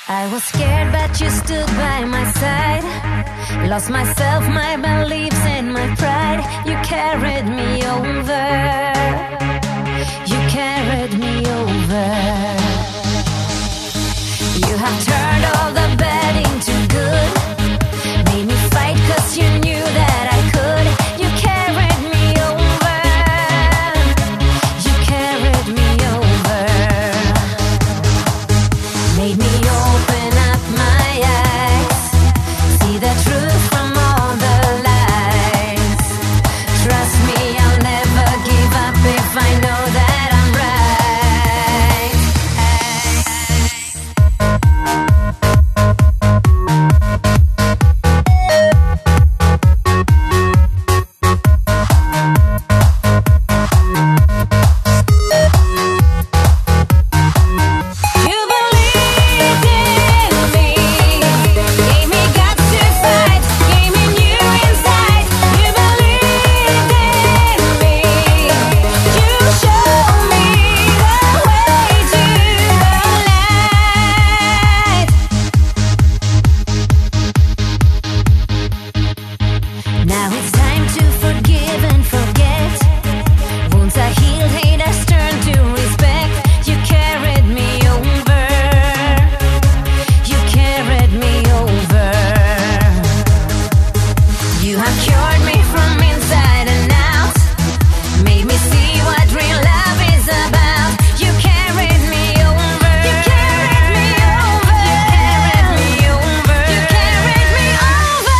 I was scared, but you stood by my side. Lost myself, my beliefs, and my pride. You carried me over. You carried me over. You have turned all the bad into good. Made me fight 'cause you knew that I could. You carried me over. You carried me over. Made me open up my eyes. See the truth from all the lies. Trust me, I'll never give up if I know that I'm right. Now it's time to forgive and forget. Wounds are healed, haters turn to respect. You carried me over. You carried me over. You have cured me from inside and out. Made me see what real love is about. You carried me over. You carried me over. You carried me over. You carried me over.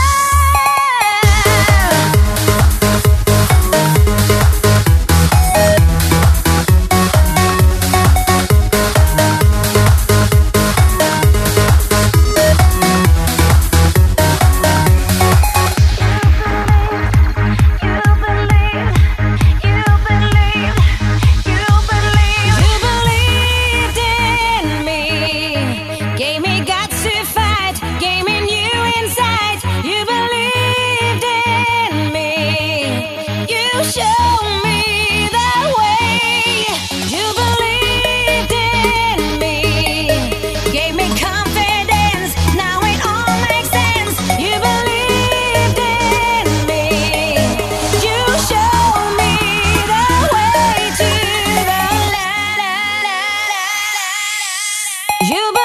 Gave me guts to fight, gave me new insight. You believed in me. You showed me the way. You believed in me. Gave me confidence, now it all makes sense. You believed in me. You showed me the way to the light. You